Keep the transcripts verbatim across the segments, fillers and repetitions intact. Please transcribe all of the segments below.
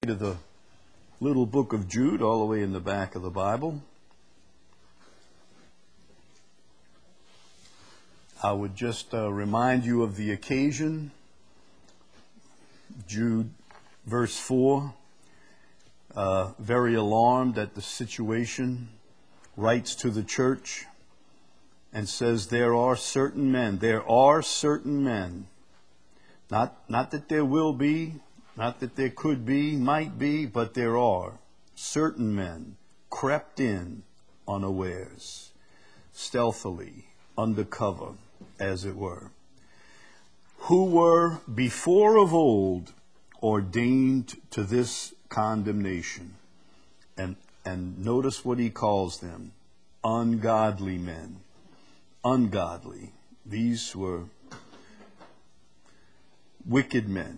To the little book of Jude, all the way in the back of the Bible. I would just uh, remind you of the occasion. Jude, verse four, uh, very alarmed at the situation, writes to the church and says, there are certain men, there are certain men, not, not that there will be, not that there could be, might be, but there are certain men crept in unawares, stealthily, undercover, as it were, who were before of old ordained to this condemnation. And, and notice what he calls them, ungodly men. Ungodly. These were wicked men.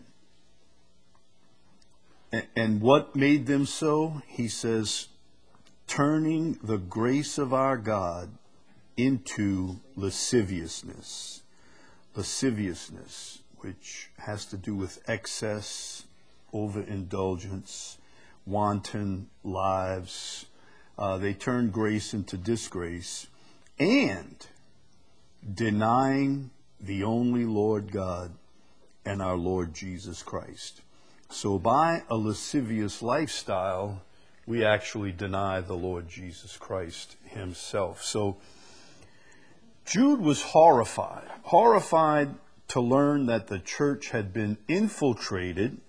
And what made them so? He says, turning the grace of our God into lasciviousness. Lasciviousness, which has to do with excess, overindulgence, wanton lives. Uh, they turn grace into disgrace, and denying the only Lord God and our Lord Jesus Christ. So by a lascivious lifestyle, we actually deny the Lord Jesus Christ himself. So Jude was horrified, horrified to learn that the church had been infiltrated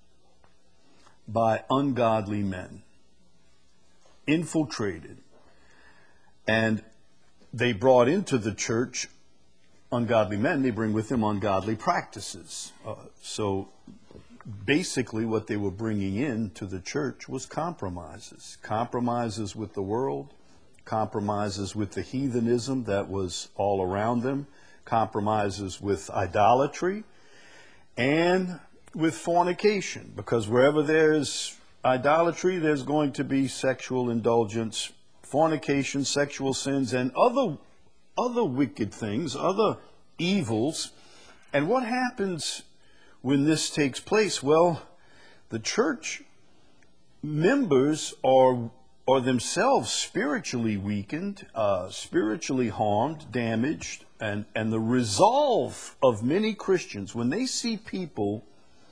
by ungodly men. Infiltrated. And they brought into the church ungodly men. They bring with them ungodly practices. Uh, so basically what they were bringing in to the church was compromises. Compromises with the world, compromises with the heathenism that was all around them, compromises with idolatry, and with fornication. Because wherever there's idolatry, there's going to be sexual indulgence, fornication, sexual sins, and other, other wicked things, other evils. And what happens when this takes place? Well, the church members are, are themselves spiritually weakened, uh, spiritually harmed, damaged, and, and the resolve of many Christians, when they see people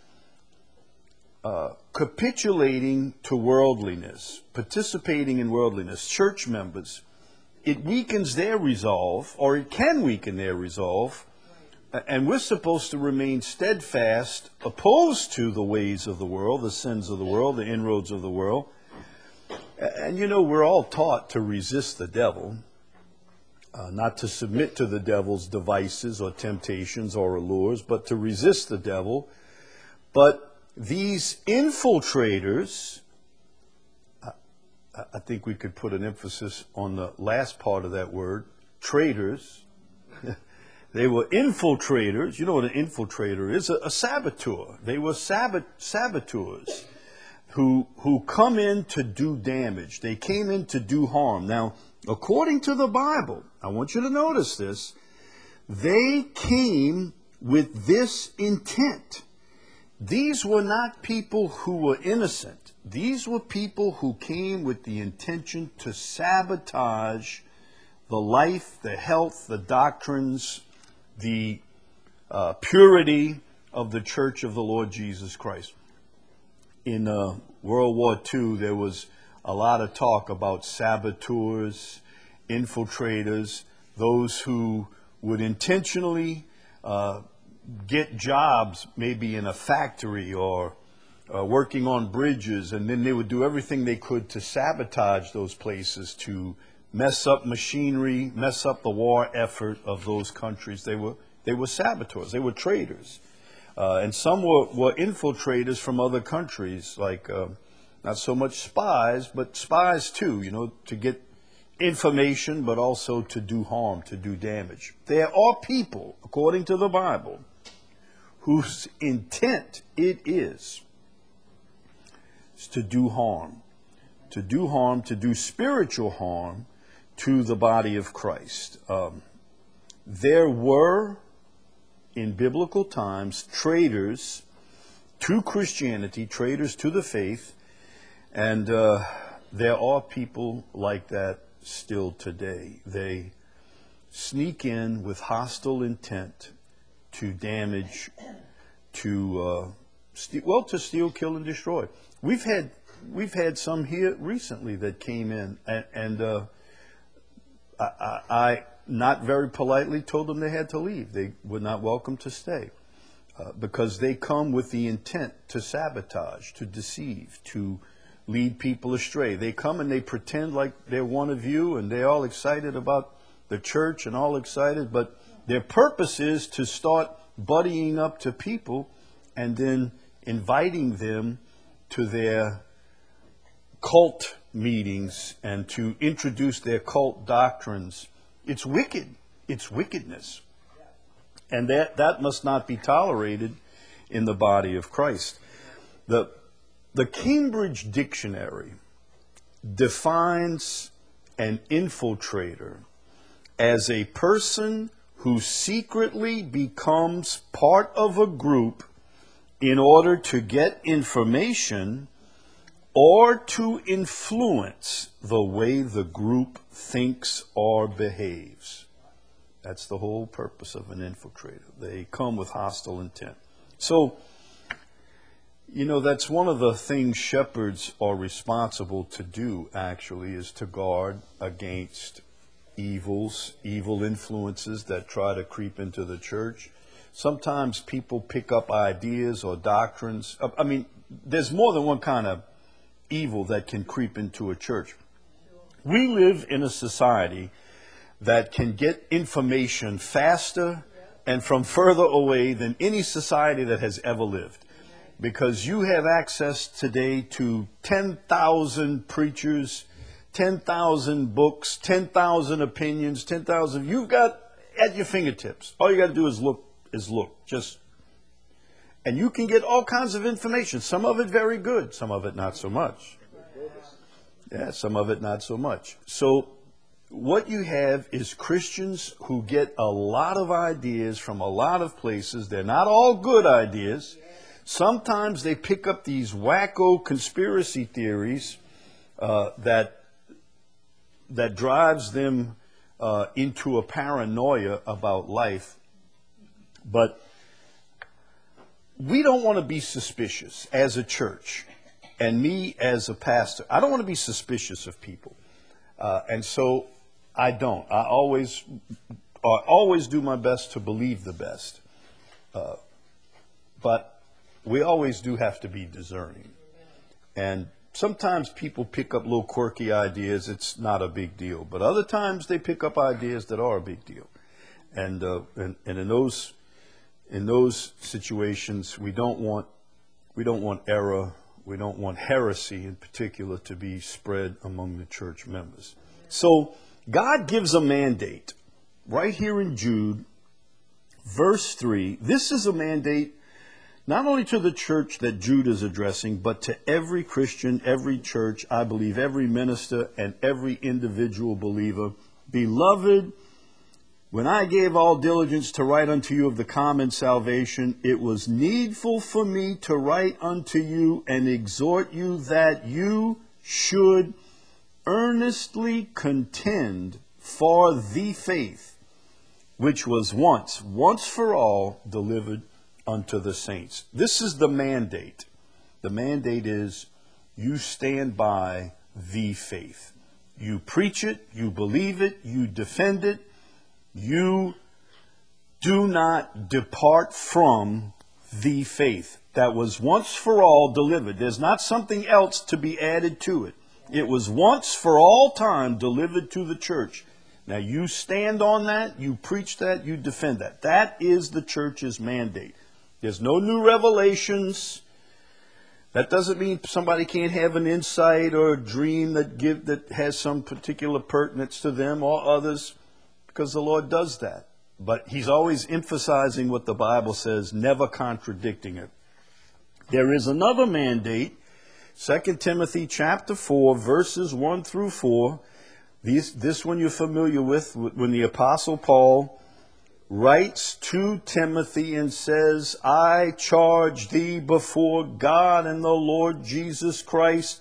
uh, capitulating to worldliness, participating in worldliness, church members, it weakens their resolve, or it can weaken their resolve. And we're supposed to remain steadfast, opposed to the ways of the world, the sins of the world, the inroads of the world. And you know, we're all taught to resist the devil, uh, not to submit to the devil's devices or temptations or allures, but to resist the devil. But these infiltrators, I, I think we could put an emphasis on the last part of that word, traitors. They were infiltrators. You know what an infiltrator is? A, a saboteur. They were sabot, saboteurs who, who come in to do damage. They came in to do harm. Now, according to the Bible, I want you to notice this, they came with this intent. These were not people who were innocent. These were people who came with the intention to sabotage the life, the health, the doctrines, the uh, purity of the church of the Lord Jesus Christ. In uh, World War Two, there was a lot of talk about saboteurs, infiltrators, those who would intentionally uh, get jobs maybe in a factory or uh, working on bridges, and then they would do everything they could to sabotage those places, to mess up machinery, mess up the war effort of those countries. They were they were saboteurs. They were traitors. Uh, and some were, were infiltrators from other countries, like uh, not so much spies, but spies too, you know, to get information, but also to do harm, to do damage. There are people, according to the Bible, whose intent it is, is to do harm, to do harm, to do spiritual harm to the body of Christ. Um, there were, in biblical times, traitors to Christianity, traitors to the faith, and uh, there are people like that still today. They sneak in with hostile intent to damage, to uh, st- well, to steal, kill, and destroy. We've had we've had some here recently that came in, and, and uh, I, I, I not very politely told them they had to leave. They were not welcome to stay. Uh, because they come with the intent to sabotage, to deceive, to lead people astray. They come and they pretend like they're one of you and they're all excited about the church and all excited, but their purpose is to start buddying up to people and then inviting them to their cult meetings and to introduce their cult doctrines. It's wicked. It's wickedness. And that, that must not be tolerated in the body of Christ. The, the Cambridge Dictionary defines an infiltrator as a person who secretly becomes part of a group in order to get information or to influence the way the group thinks or behaves. That's the whole purpose of an infiltrator. They come with hostile intent. So, you know, that's one of the things shepherds are responsible to do, actually, is to guard against evils, evil influences that try to creep into the church. Sometimes people pick up ideas or doctrines. I mean, there's more than one kind of evil that can creep into a church. We live in a society that can get information faster and from further away than any society that has ever lived. Because you have access today to ten thousand preachers, ten thousand books, ten thousand opinions, ten thousand, you've got at your fingertips. All you got to do is look, is look, just, and you can get all kinds of information. Some of it very good, some of it not so much. Yeah, some of it not so much. So, what you have is Christians who get a lot of ideas from a lot of places. They're not all good ideas. Sometimes they pick up these wacko conspiracy theories uh, that that drives them uh, into a paranoia about life. But we don't want to be suspicious as a church, and me as a pastor. I don't want to be suspicious of people. Uh, and so I don't. I always, I always do my best to believe the best. Uh, but we always do have to be discerning. And sometimes people pick up little quirky ideas. It's not a big deal. But other times they pick up ideas that are a big deal. And uh, and, and in those in those situations, we don't want we don't want error. We don't want heresy in particular to be spread among the church members. So God gives a mandate right here in Jude, verse three. This is a mandate not only to the church that Jude is addressing, but to every Christian, every church, I believe every minister and every individual believer. Beloved, when I gave all diligence to write unto you of the common salvation, it was needful for me to write unto you and exhort you that you should earnestly contend for the faith which was once, once for all, delivered unto the saints. This is the mandate. The mandate is you stand by the faith. You preach it, you believe it, you defend it. You do not depart from the faith that was once for all delivered. There's not something else to be added to it. It was once for all time delivered to the church. Now you stand on that, you preach that, you defend that. That is the church's mandate. There's no new revelations. That doesn't mean somebody can't have an insight or a dream that give that has some particular pertinence to them or others, because the Lord does that. But He's always emphasizing what the Bible says, never contradicting it. There is another mandate, Second Timothy chapter four, verses one through four. These, this one you're familiar with, when the Apostle Paul writes to Timothy and says, I charge thee before God and the Lord Jesus Christ.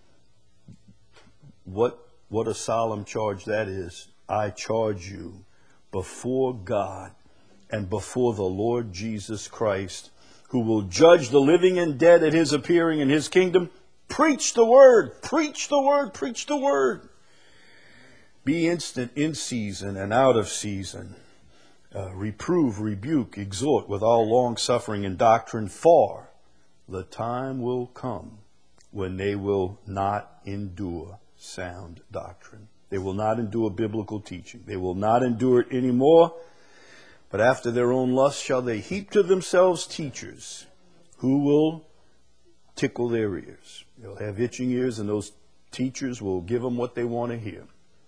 What, what a solemn charge that is. I charge you before God and before the Lord Jesus Christ, who will judge the living and dead at his appearing in his kingdom. Preach the word, preach the word, preach the word. Be instant in season and out of season. Uh, reprove, rebuke, exhort with all long suffering and doctrine, for the time will come when they will not endure sound doctrine. They will not endure biblical teaching. They will not endure it anymore, but after their own lust shall they heap to themselves teachers who will tickle their ears. They'll have itching ears, and those teachers will give them what they want to hear.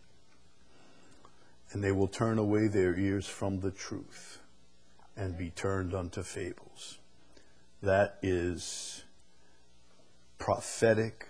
And they will turn away their ears from the truth and be turned unto fables. That is prophetic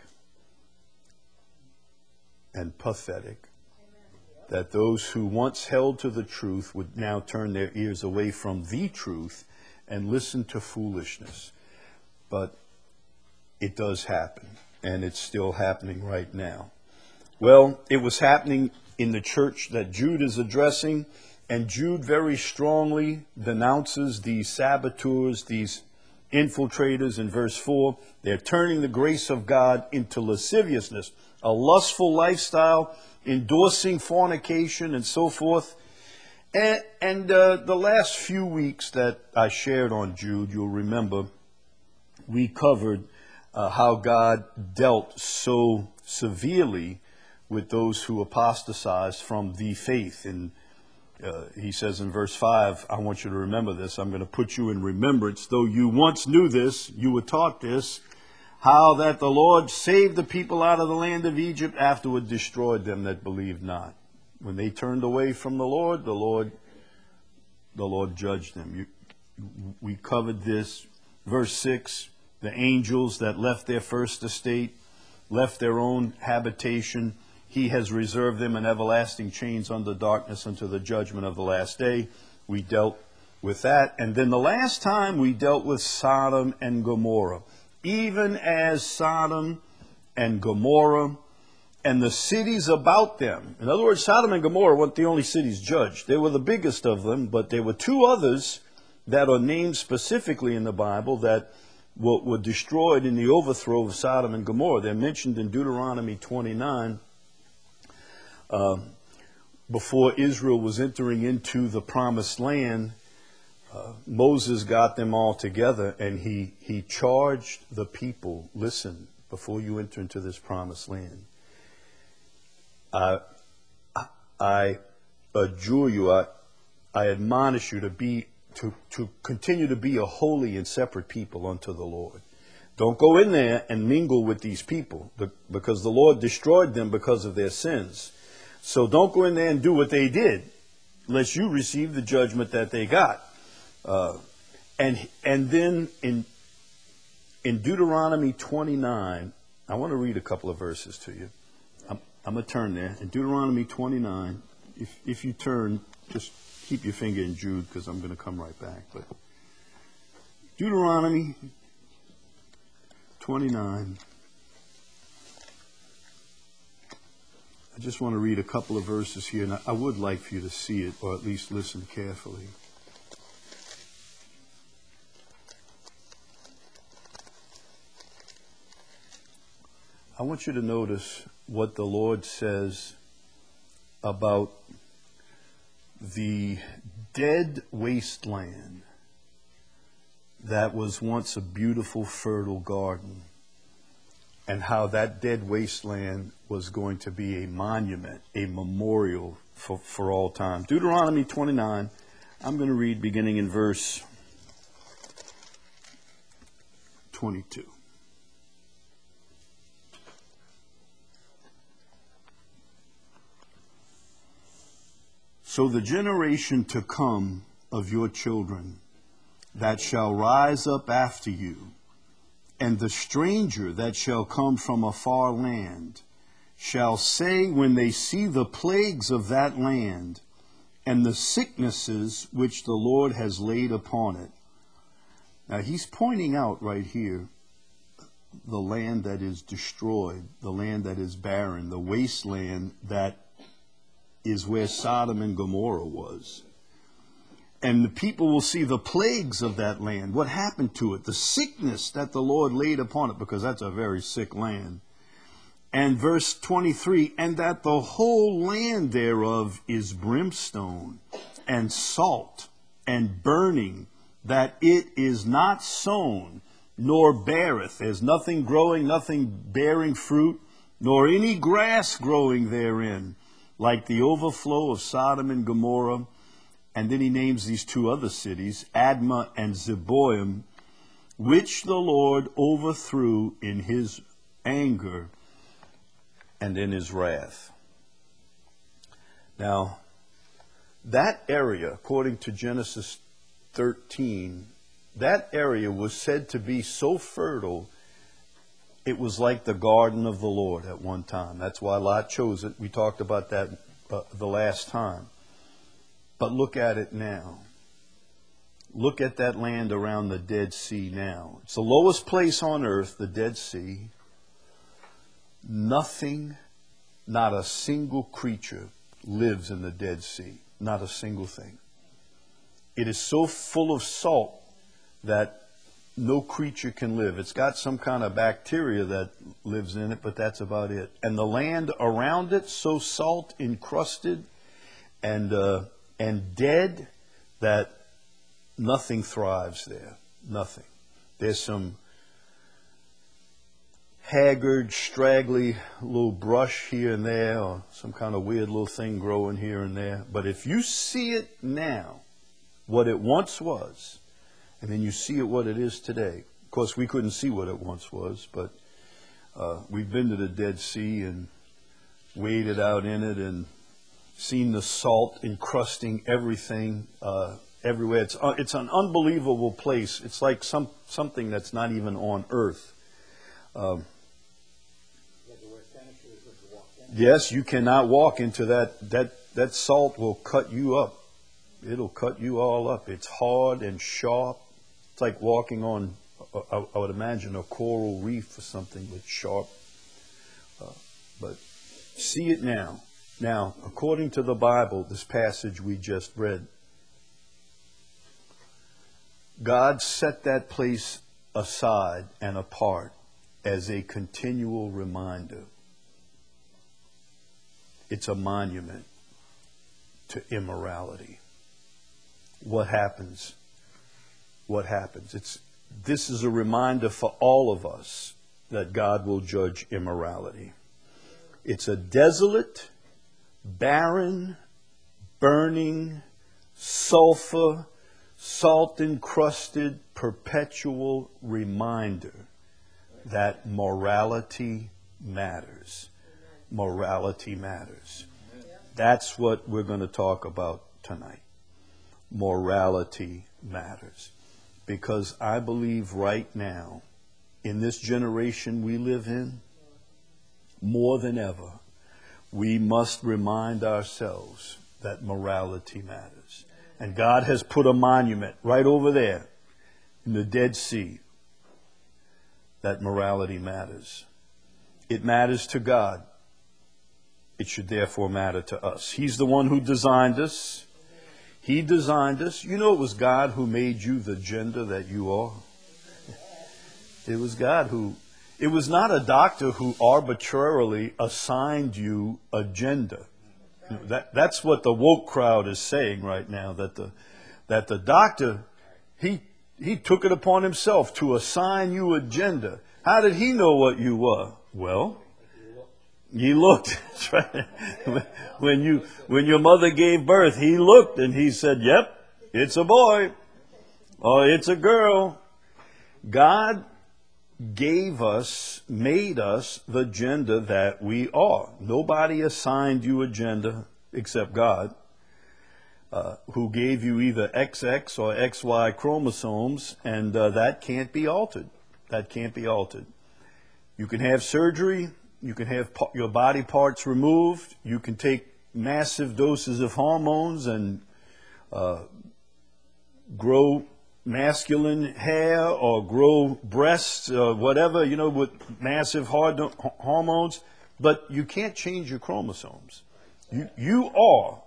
and pathetic. That those who once held to the truth would now turn their ears away from the truth and listen to foolishness. But it does happen, and it's still happening right now. Well, it was happening in the church that Jude is addressing, and Jude very strongly denounces these saboteurs, these infiltrators in verse four. They're turning the grace of God into lasciviousness, a lustful lifestyle, endorsing fornication and so forth. And, and uh, the last few weeks that I shared on Jude, you'll remember, we covered uh, how God dealt so severely with those who apostatized from the faith. And uh, he says in verse five, I want you to remember this. I'm going to put you in remembrance, though you once knew this, you were taught this, how that the Lord saved the people out of the land of Egypt, afterward destroyed them that believed not. When they turned away from the Lord, the Lord, the Lord judged them. You, we covered this. Verse six, the angels that left their first estate, left their own habitation, he has reserved them in everlasting chains under darkness unto the judgment of the last day. We dealt with that. And then the last time we dealt with Sodom and Gomorrah. Even as Sodom and Gomorrah and the cities about them. In other words, Sodom and Gomorrah weren't the only cities judged. They were the biggest of them, but there were two others that are named specifically in the Bible that were, were destroyed in the overthrow of Sodom and Gomorrah. They're mentioned in Deuteronomy twenty-nine. Uh, before Israel was entering into the promised land, uh, Moses got them all together, and he, he charged the people, listen, before you enter into this promised land, I, I adjure you, I, I admonish you to be to, to continue to be a holy and separate people unto the Lord. Don't go in there and mingle with these people, because the Lord destroyed them because of their sins. So don't go in there and do what they did, lest you receive the judgment that they got. Uh, and and then in in Deuteronomy twenty-nine, I want to read a couple of verses to you. I'm, I'm going to turn there. In Deuteronomy twenty-nine, if if you turn, just keep your finger in Jude, because I'm going to come right back. But Deuteronomy twenty-nine. I just want to read a couple of verses here, and I would like for you to see it, or at least listen carefully. I want you to notice what the Lord says about the dead wasteland that was once a beautiful, fertile garden, and how that dead wasteland was going to be a monument, a memorial for, for all time. Deuteronomy twenty-nine, I'm going to read beginning in verse twenty-two. So the generation to come of your children that shall rise up after you, and the stranger that shall come from a far land, shall say when they see the plagues of that land, and the sicknesses which the Lord has laid upon it. Now he's pointing out right here the land that is destroyed, the land that is barren, the wasteland that is where Sodom and Gomorrah was. And the people will see the plagues of that land, what happened to it, the sickness that the Lord laid upon it, because that's a very sick land. And verse twenty-three, and that the whole land thereof is brimstone and salt and burning, that it is not sown, nor beareth. There's nothing growing, nothing bearing fruit, nor any grass growing therein, like the overflow of Sodom and Gomorrah. And then he names these two other cities, Admah and Zeboim, which the Lord overthrew in his anger and in his wrath. Now, that area, according to Genesis thirteen, that area was said to be so fertile, it was like the garden of the Lord at one time. That's why Lot chose it. We talked about that uh, the last time. But look at it now. Look at that land around the Dead Sea now. It's the lowest place on earth, the Dead Sea. Nothing, not a single creature lives in the Dead Sea. Not a single thing. It is so full of salt that no creature can live. It's got some kind of bacteria that lives in it, but that's about it. And the land around it, so salt encrusted and uh, and dead that nothing thrives there. Nothing. There's some haggard, straggly little brush here and there, or some kind of weird little thing growing here and there. But if you see it now, what it once was, and then you see it what it is today. Of course, we couldn't see what it once was, but uh, we've been to the Dead Sea and waded out in it and seen the salt encrusting everything uh, everywhere. It's uh, it's an unbelievable place. It's like some something that's not even on earth. Um, yes, you cannot walk into that. That that salt will cut you up. It'll cut you all up. It's hard and sharp. It's like walking on, I, I would imagine, a coral reef or something with sharp. Uh, but see it now. Now, according to the Bible, this passage we just read, God set that place aside and apart as a continual reminder. It's a monument to immorality. What happens? What happens? It's this is a reminder for all of us that God will judge immorality. It's a desolate, barren, burning, sulfur, salt-encrusted, perpetual reminder that morality matters. Morality matters. That's what we're going to talk about tonight. Morality matters. Because I believe right now, in this generation we live in, more than ever, we must remind ourselves that morality matters. And God has put a monument right over there in the Dead Sea that morality matters. It matters to God. It should therefore matter to us. He's the one who designed us. He designed us. You know it was God who made you the gender that you are. It was God who... It was not a doctor who arbitrarily assigned you a gender. You know, that, that's what the woke crowd is saying right now, that the, that the doctor, he, he took it upon himself to assign you a gender. How did he know what you were? Well, he looked. when, you, when your mother gave birth, he looked and he said, yep, it's a boy or it's a girl. God gave us, made us the gender that we are. Nobody assigned you a gender except God, uh, who gave you either X X or X Y chromosomes, and uh, that can't be altered. That can't be altered. You can have surgery, you can have po- your body parts removed, you can take massive doses of hormones and uh, grow masculine hair or grow breasts or whatever, you know, with massive hard hormones, but you can't change your chromosomes. You, you are.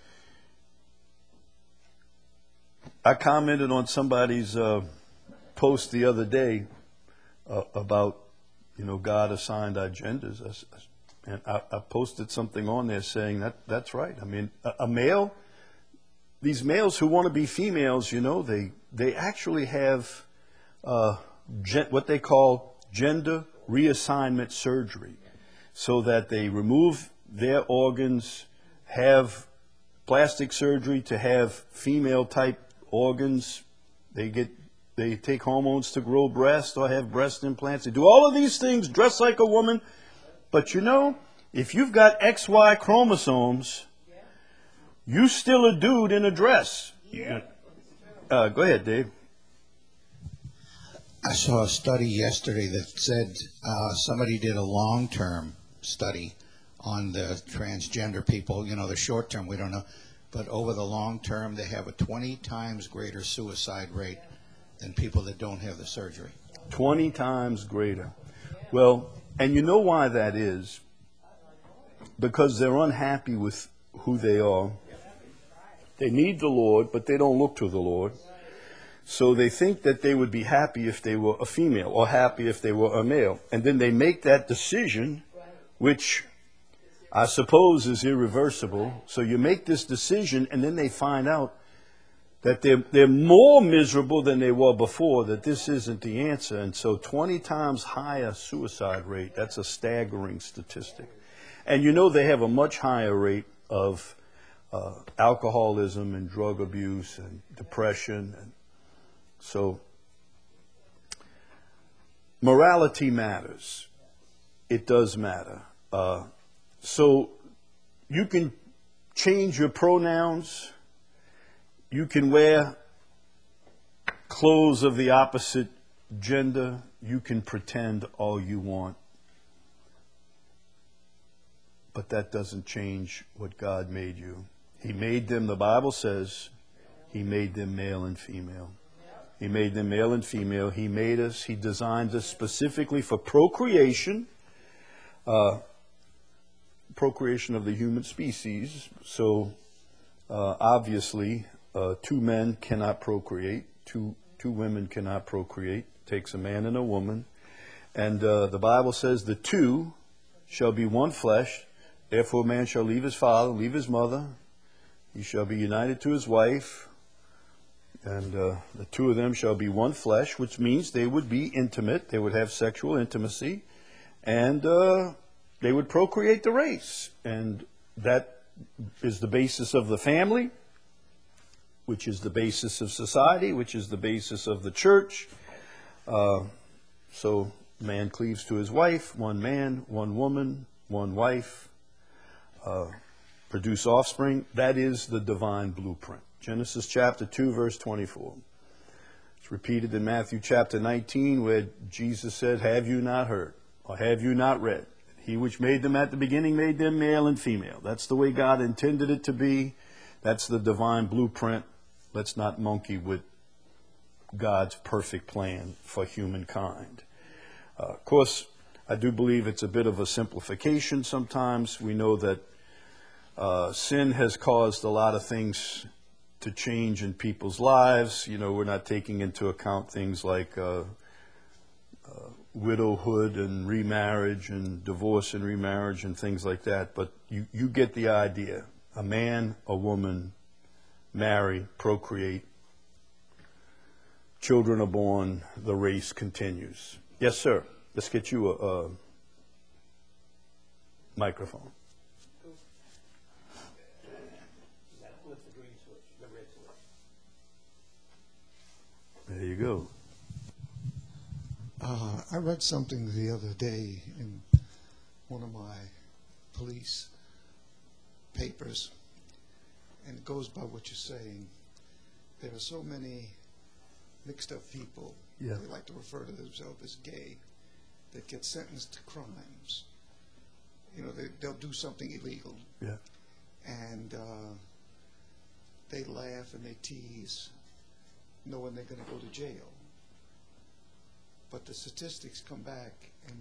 I commented on somebody's uh, post the other day uh, about, you know, God assigned our genders. And I, I posted something on there saying that that's right. I mean, a, a male, these males who want to be females, you know, they, they actually have uh, gen, what they call gender reassignment surgery, so that they remove their organs, have plastic surgery to have female type organs. They get they take hormones to grow breasts or have breast implants. They do all of these things, dress like a woman. But you know, if you've got X Y chromosomes, you still a dude in a dress. Yeah. Uh, go ahead, Dave. I saw a study yesterday that said uh, somebody did a long-term study on the transgender people. You know, the short-term, we don't know. But over the long term, they have a twenty times greater suicide rate than people that don't have the surgery. twenty times greater. Well, and you know why that is? Because they're unhappy with who they are. They need the Lord, but they don't look to the Lord. So they think that they would be happy if they were a female or happy if they were a male. And then they make that decision, which I suppose is irreversible. So you make this decision, and then they find out that they're, they're more miserable than they were before, that this isn't the answer. And so twenty times higher suicide rate, that's a staggering statistic. And you know they have a much higher rate of uh, alcoholism and drug abuse and depression. And so morality matters. It does matter. Uh, So you can change your pronouns. You can wear clothes of the opposite gender. You can pretend all you want. But that doesn't change what God made you. He made them, the Bible says, He made them male and female. He made them male and female. He made us, He designed us specifically for procreation. Uh, procreation of the human species. So uh, obviously uh, two men cannot procreate, two two women cannot procreate. It takes a man and a woman. And uh, the Bible says the two shall be one flesh. Therefore a man shall leave his father, leave his mother. He shall be united to his wife. And uh, the two of them shall be one flesh, which means they would be intimate. They would have sexual intimacy. And uh, they would procreate the race. And that is the basis of the family, which is the basis of society, which is the basis of the church. Uh, so man cleaves to his wife, one man, one woman, one wife, uh, produce offspring. That is the divine blueprint. Genesis chapter two, verse twenty-four. It's repeated in Matthew chapter nineteen, where Jesus said, "Have you not heard, or have you not read? He which made them at the beginning made them male and female." That's the way God intended it to be. That's the divine blueprint. Let's not monkey with God's perfect plan for humankind. Uh, of course, I do believe it's a bit of a simplification sometimes. We know that uh, sin has caused a lot of things to change in people's lives. You know, we're not taking into account things like uh, uh, widowhood and remarriage and divorce and remarriage and things like that. But you, you get the idea. A man, a woman, marry, procreate. Children are born, the race continues. Yes, sir. Let's get you a, a microphone. There you go. Uh, I read something the other day in one of my police papers, and it goes by what you're saying. There are so many mixed up people, Yeah. they like to refer to themselves as gay, that get sentenced to crimes. You know, they, they'll do something illegal. Yeah. And uh, they laugh and they tease, knowing they're going to go to jail. But the statistics come back, and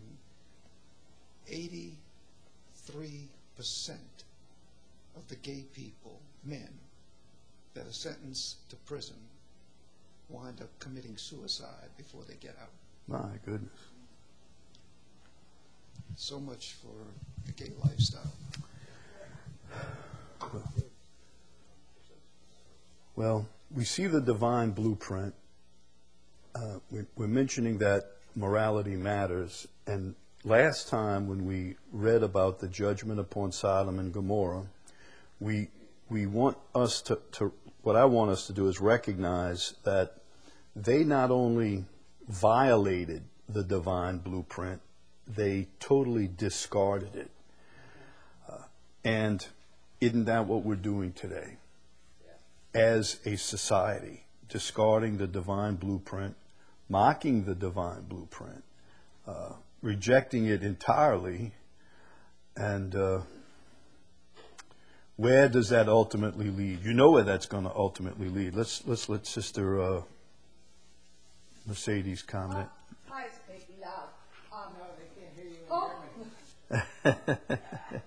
eighty-three percent of the gay people, men, that are sentenced to prison wind up committing suicide before they get out. My goodness. So much for the gay lifestyle. Well, we see the divine blueprint. Uh, we, we're mentioning that morality matters. And last time when we read about the judgment upon Sodom and Gomorrah, we we want us to, to what I want us to do is recognize that they not only violated the divine blueprint, they totally discarded it. Uh, and isn't that what we're doing today? As a society, discarding the divine blueprint, mocking the divine blueprint, uh, rejecting it entirely, and uh, where does that ultimately lead? You know where that's going to ultimately lead. Let's let's let Sister uh, Mercedes comment. I speak loud. Oh no, they can't hear you in Germany.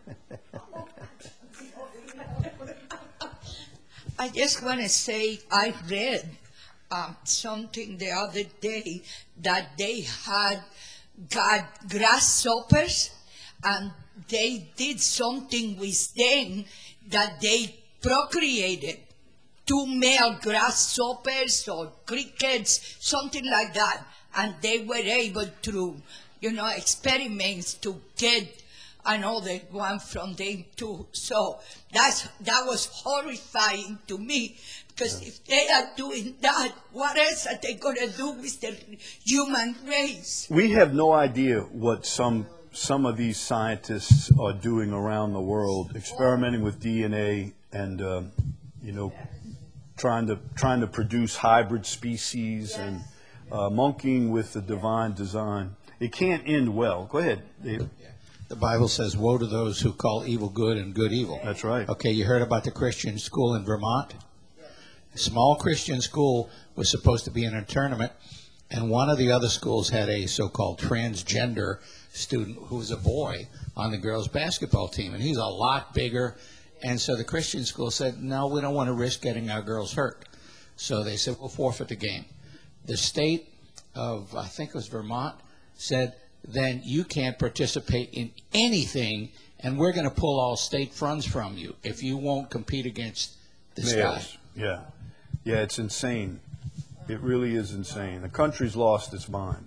I just want to say I read um, something the other day that they had got grasshoppers and they did something with them that they procreated two male grasshoppers or crickets, something like that, and they were able to, you know, experiments to get another one from them too. So that's that was horrifying to me, because yeah. if they are doing that, what else are they going to do with the human race? We have no idea what some some of these scientists are doing around the world, experimenting with D N A and uh, you know, trying to trying to produce hybrid species yes. and uh, monkeying with the divine design. It can't end well. Go ahead, Dave. Yeah. The Bible says, woe to those who call evil good and good evil. That's right. Okay, you heard about the Christian school in Vermont? A small Christian school was supposed to be in a tournament, and one of the other schools had a so-called transgender student who was a boy on the girls' basketball team, and he's a lot bigger. And so the Christian school said, no, we don't want to risk getting our girls hurt. So they said, we'll forfeit the game. The state of, I think it was Vermont, said, then you can't participate in anything, and we're going to pull all state funds from you if you won't compete against this guy. Yeah. Yeah, it's insane. It really is insane. The country's lost its mind.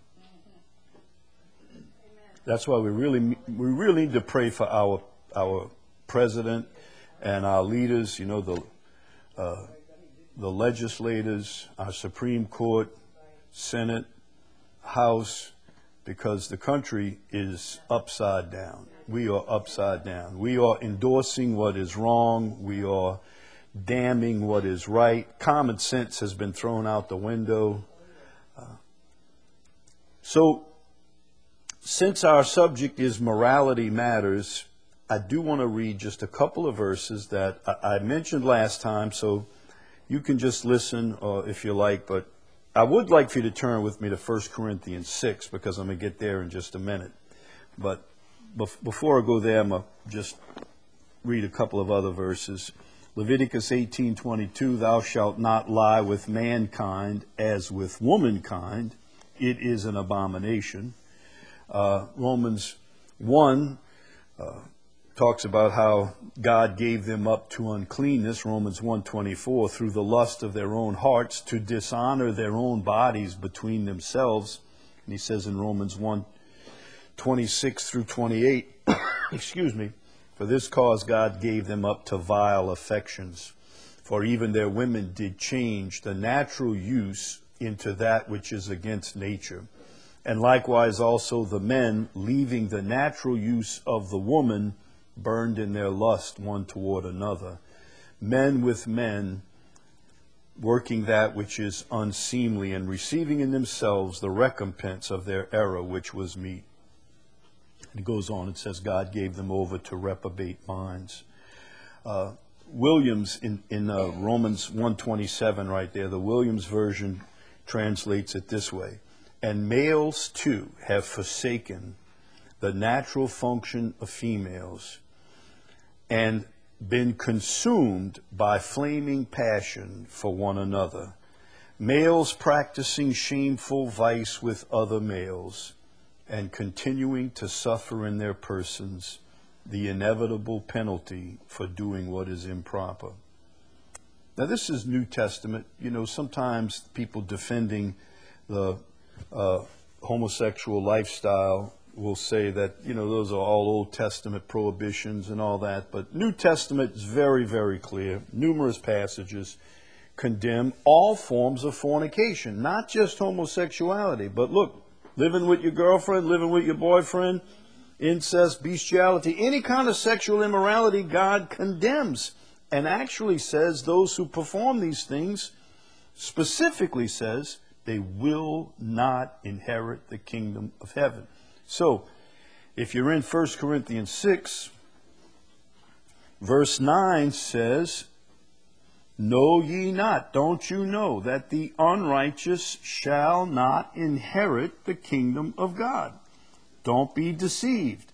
That's why we really we really need to pray for our our president and our leaders, you know, the uh, the legislators, our Supreme Court, Senate, House, because the country is upside down. We are upside down. We are endorsing what is wrong. We are damning what is right. Common sense has been thrown out the window. Uh, so, since our subject is morality matters, I do want to read just a couple of verses that I, I mentioned last time, so you can just listen uh, if you like, but I would like for you to turn with me to First Corinthians six, because I'm going to get there in just a minute. But bef- before I go there, I'm going to just read a couple of other verses. Leviticus eighteen twenty-two, thou shalt not lie with mankind as with womankind. It is an abomination. Uh, Romans one uh, talks about how God gave them up to uncleanness, Romans one twenty-four, through the lust of their own hearts, to dishonor their own bodies between themselves. And he says in Romans one twenty-six through twenty-eight, excuse me, for this cause God gave them up to vile affections. For even their women did change the natural use into that which is against nature. And likewise also the men, leaving the natural use of the woman, burned in their lust one toward another. Men with men, working that which is unseemly, and receiving in themselves the recompense of their error, which was meat. And it goes on, it says God gave them over to reprobate minds. Uh, Williams in, in uh, Romans one twenty-seven right there, the Williams version translates it this way. And males too have forsaken the natural function of females and been consumed by flaming passion for one another. Males practicing shameful vice with other males and continuing to suffer in their persons the inevitable penalty for doing what is improper. Now this is New Testament. You know, sometimes people defending the uh, homosexual lifestyle will say that, you know, those are all Old Testament prohibitions and all that. But New Testament is very, very clear. Numerous passages condemn all forms of fornication, not just homosexuality. But look, living with your girlfriend, living with your boyfriend, incest, bestiality, any kind of sexual immorality, God condemns and actually says those who perform these things, specifically says, they will not inherit the kingdom of heaven. So, if you're in First Corinthians six, verse nine says, know ye not, don't you know, that the unrighteous shall not inherit the kingdom of God? Don't be deceived.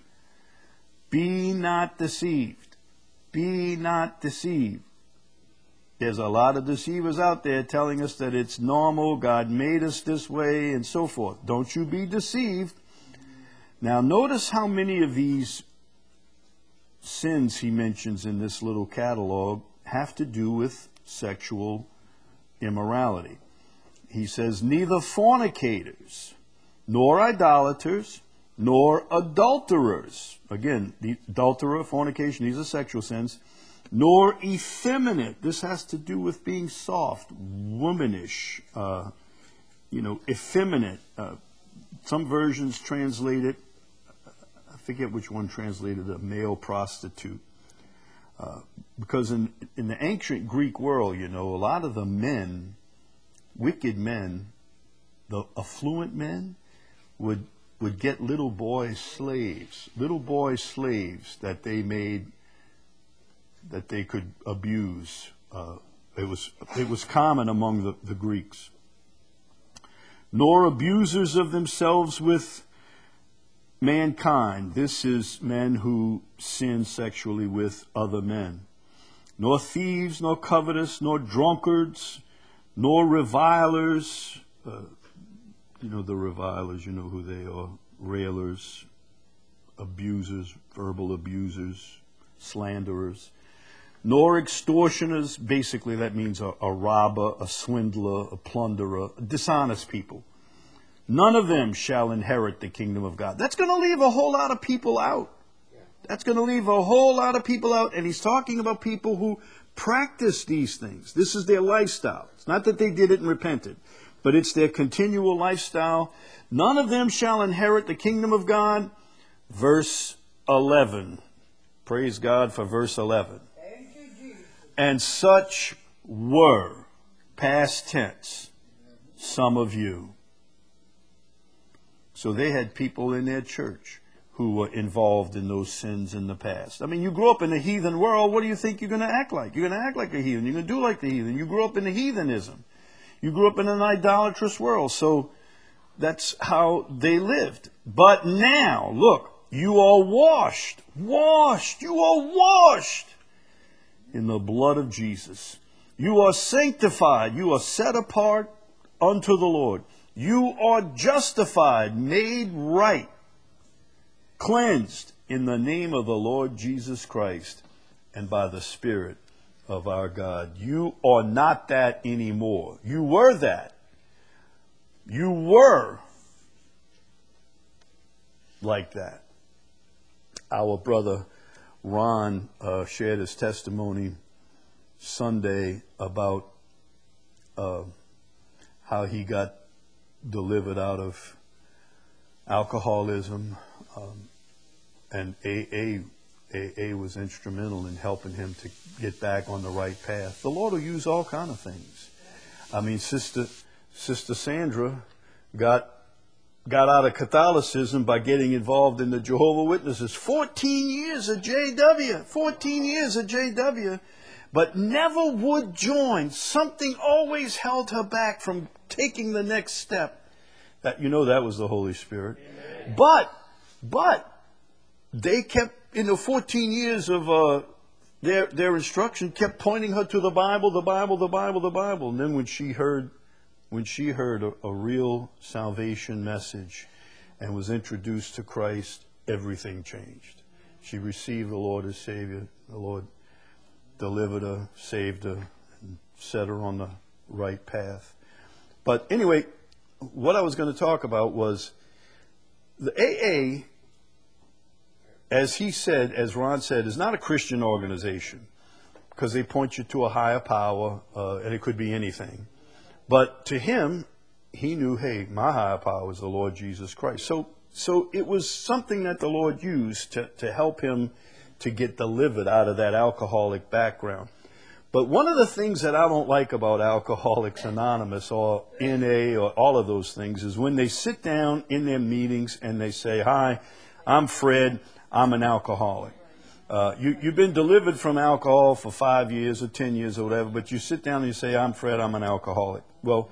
Be not deceived. Be not deceived. There's a lot of deceivers out there telling us that it's normal, God made us this way, and so forth. Don't you be deceived. Now notice how many of these sins he mentions in this little catalog have to do with sexual immorality. He says, neither fornicators, nor idolaters, nor adulterers. Again, the adulterer, fornication, these are sexual sins. Nor effeminate. This has to do with being soft, womanish, uh, you know, effeminate. Uh, some versions translate it, I forget which one translated a male prostitute. Uh, because in, in the ancient Greek world, you know, a lot of the men, wicked men, the affluent men, would would get little boy slaves, little boy slaves that they made, that they could abuse. Uh, it was it was common among the, the Greeks. Nor abusers of themselves with mankind. This is men who sin sexually with other men. Nor thieves, nor covetous, nor drunkards, nor revilers. Uh, you know the revilers, you know who they are. Railers, abusers, verbal abusers, slanderers. Nor extortioners. Basically that means a, a robber, a swindler, a plunderer, dishonest people. None of them shall inherit the kingdom of God. That's going to leave a whole lot of people out. That's going to leave a whole lot of people out. And he's talking about people who practice these things. This is their lifestyle. It's not that they did it and repented, but it's their continual lifestyle. None of them shall inherit the kingdom of God. Verse eleven. Praise God for verse eleven. And such were, past tense, some of you. So they had people in their church who were involved in those sins in the past. I mean, you grew up in a heathen world. What do you think you're going to act like? You're going to act like a heathen. You're going to do like the heathen. You grew up in the heathenism. You grew up in an idolatrous world. So that's how they lived. But now, look, you are washed. Washed. You are washed in the blood of Jesus. You are sanctified. You are set apart unto the Lord. You are justified, made right, cleansed in the name of the Lord Jesus Christ and by the Spirit of our God. You are not that anymore. You were that. You were like that. Our brother Ron uh, shared his testimony Sunday about uh, how he got delivered out of alcoholism, um, and A A, A A was instrumental in helping him to get back on the right path. The Lord will use all kind of things. I mean, Sister Sister Sandra got got out of Catholicism by getting involved in the Jehovah's Witnesses. fourteen years at J W. fourteen years at J W. but never would join. Something always held her back from taking the next step. That, you know, that was the Holy Spirit. But, but, they kept, in the fourteen years of uh, their their instruction, kept pointing her to the Bible, the Bible, the Bible, the Bible. And then when she heard, when she heard a, a real salvation message and was introduced to Christ, everything changed. She received the Lord as Savior. The Lord delivered her, saved her, and set her on the right path. But anyway, what I was going to talk about was the A A, as he said, as Ron said, is not a Christian organization because they point you to a higher power, uh, and it could be anything. But to him, he knew, hey, my higher power is the Lord Jesus Christ. So, so it was something that the Lord used to, to help him to get delivered out of that alcoholic background. But one of the things that I don't like about Alcoholics Anonymous or N A or all of those things is when they sit down in their meetings and they say, hi, I'm Fred, I'm an alcoholic. Uh, you, you've been delivered from alcohol for five years or ten years or whatever, but you sit down and you say, I'm Fred, I'm an alcoholic. Well,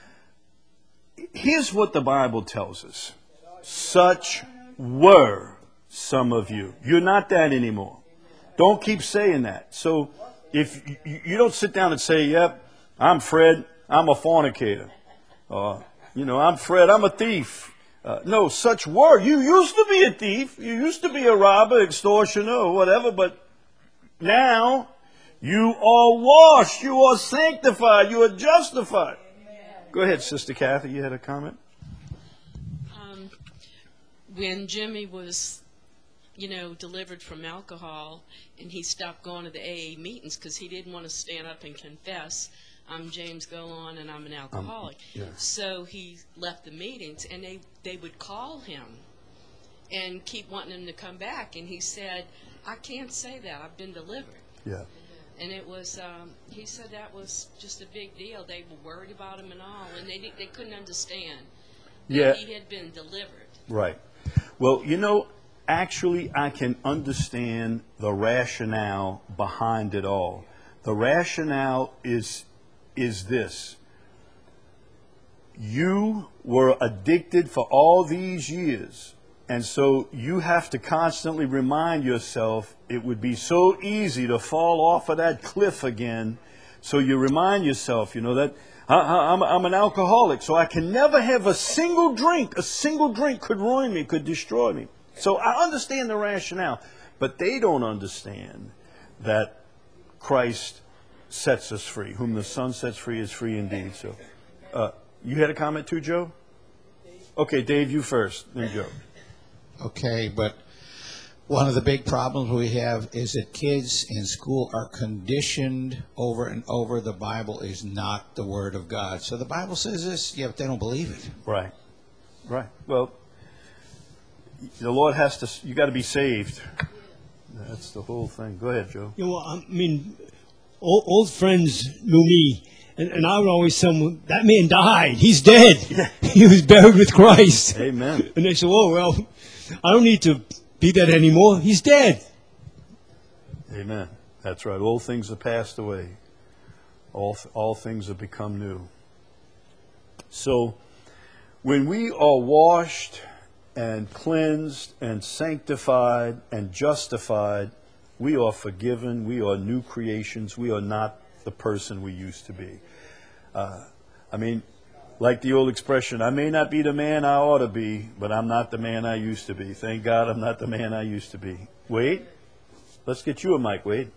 here's what the Bible tells us. Such were some of you. You're not that anymore. Don't keep saying that. So if you, you don't sit down and say, yep, I'm Fred, I'm a fornicator. Uh, you know, I'm Fred, I'm a thief. Uh, no, such were. You used to be a thief. You used to be a robber, extortioner, or whatever, but now you are washed. You are sanctified. You are justified. Go ahead, Sister Kathy. You had a comment? Um, when Jimmy was, you know, delivered from alcohol and he stopped going to the A A meetings because he didn't want to stand up and confess, I'm James Golan and I'm an alcoholic. Um, yeah. So he left the meetings and they, they would call him and keep wanting him to come back. And he said, I can't say that. I've been delivered. Yeah. And it was, um, he said that was just a big deal. They were worried about him and all, and they they couldn't understand that yeah. he had been delivered. Right. Well, you know, actually, I can understand the rationale behind it all. The rationale is is this. You were addicted for all these years, and so you have to constantly remind yourself it would be so easy to fall off of that cliff again. So you remind yourself, you know, that I, I, I'm, I'm an alcoholic, so I can never have a single drink. A single drink could ruin me, could destroy me. So I understand the rationale, but they don't understand that Christ sets us free. Whom the Son sets free is free indeed. So, uh, you had a comment too, Joe? Okay, Dave, you first, then Joe. Okay, but one of the big problems we have is that kids in school are conditioned over and over the Bible is not the Word of God. So the Bible says this, yeah, but they don't believe it. Right, right. Well, the Lord has to, you got to be saved. That's the whole thing. Go ahead, Joe. You know, I mean, old, old friends knew me, and, and I would always tell them, that man died. He's dead. Yeah. He was buried with Christ. Amen. And they said, oh, well, I don't need to be that anymore. He's dead. Amen. That's right. All things have passed away. All, all things have become new. So, when we are washed and cleansed and sanctified and justified, we are forgiven. We are new creations. We are not the person we used to be. Uh, I mean, like the old expression, I may not be the man I ought to be, but I'm not the man I used to be. Thank God I'm not the man I used to be. Wade, let's get you a mic, Wade.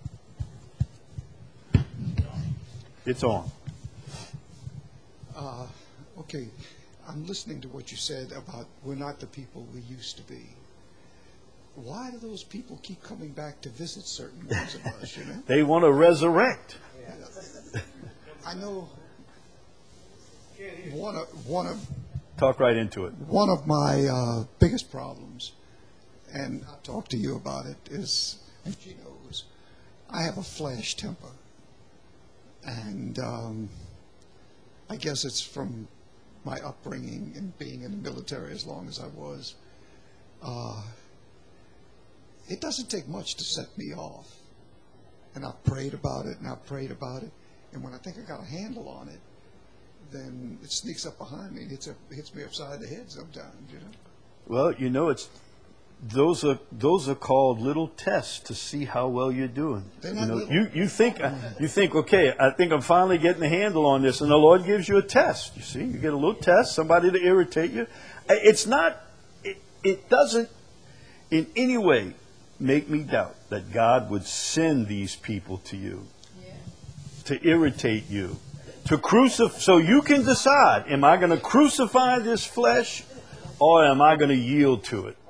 It's on. Uh, okay. I'm listening to what you said about we're not the people we used to be. Why do those people keep coming back to visit certain ones of us, you know? They want to resurrect. I know one of, one of Talk right into it. One of my uh, biggest problems, and I'll talk to you about it, is, and she knows, I have a flash temper. And um, I guess it's from my upbringing and being in the military as long as I was. Uh, it doesn't take much to set me off. and I've prayed about it, and I've prayed about it, and when I think I got a handle on it, then it sneaks up behind me and hits, up, hits me upside the head sometimes, you know. Well, you know, it's those are those are called little tests to see how well you're doing. They're You not know, little. you you think you think okay, I think I'm finally getting a handle on this, and the Lord gives you a test. You see, you get a little test, somebody to irritate you. It's not. It, it doesn't in any way make me doubt that God would send these people to you to irritate you, to crucify, so you can decide: am I going to crucify this flesh, or am I going to yield to it?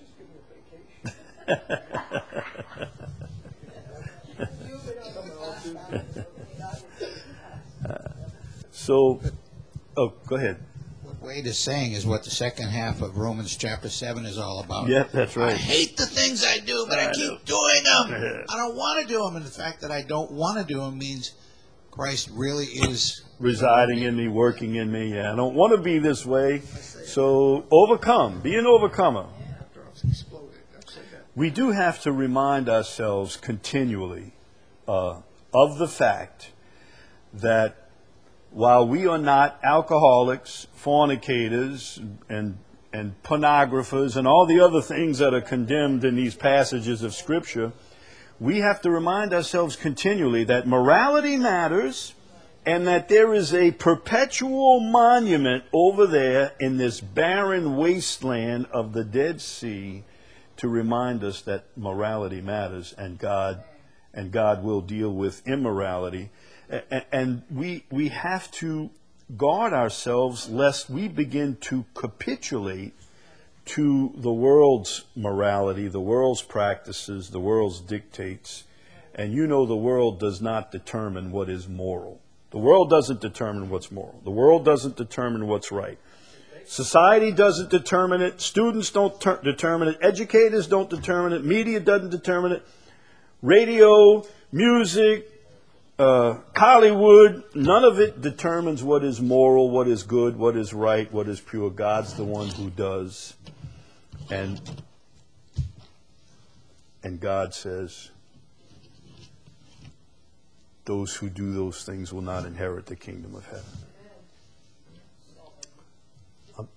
So, oh, go ahead. What Wade is saying is what the second half of Romans chapter seven is all about. Yep, that's right. I hate the things I do, but I, I keep know. doing them. I don't want to do them. And the fact that I don't want to do them means Christ really is Residing in me, working in me. Yeah, I don't want to be this way. So overcome. Be an overcomer. After I've exploded, I've said that. We do have to remind ourselves continually uh, of the fact that while we are not alcoholics, fornicators, and and pornographers, and all the other things that are condemned in these passages of Scripture, we have to remind ourselves continually that morality matters, and that there is a perpetual monument over there in this barren wasteland of the Dead Sea to remind us that morality matters, and God and God will deal with immorality. And we we have to guard ourselves lest we begin to capitulate to the world's morality, the world's practices, the world's dictates. And you know the world does not determine what is moral. The world doesn't determine what's moral. The world doesn't determine what's right. Society doesn't determine it. Students don't ter- determine it. Educators don't determine it. Media doesn't determine it. Radio, music, uh, Hollywood, none of it determines what is moral, what is good, what is right, what is pure. God's the one who does. And, and God says, those who do those things will not inherit the kingdom of heaven. Um,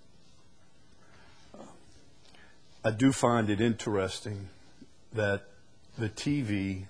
I do find it interesting that the T V,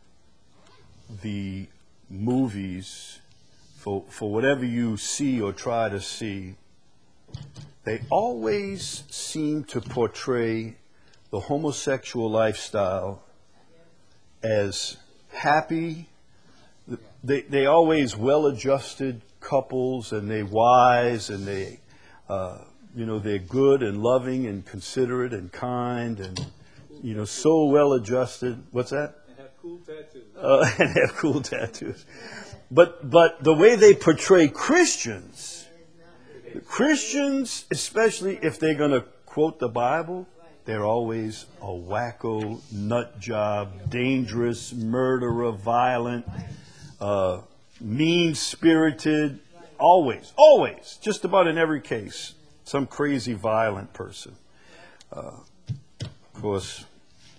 the movies, for, for whatever you see or try to see, they always seem to portray the homosexual lifestyle as happy. They they always well-adjusted couples, and they wise, and they uh, you know they're good and loving and considerate and kind, and you know so well-adjusted. What's that? And have cool tattoos. Uh, and have cool tattoos. But but the way they portray Christians, Christians, especially if they're going to quote the Bible, they're always a wacko, nut job, dangerous, murderer, violent, uh, mean-spirited, always, always, just about in every case, some crazy, violent person. Uh, of course,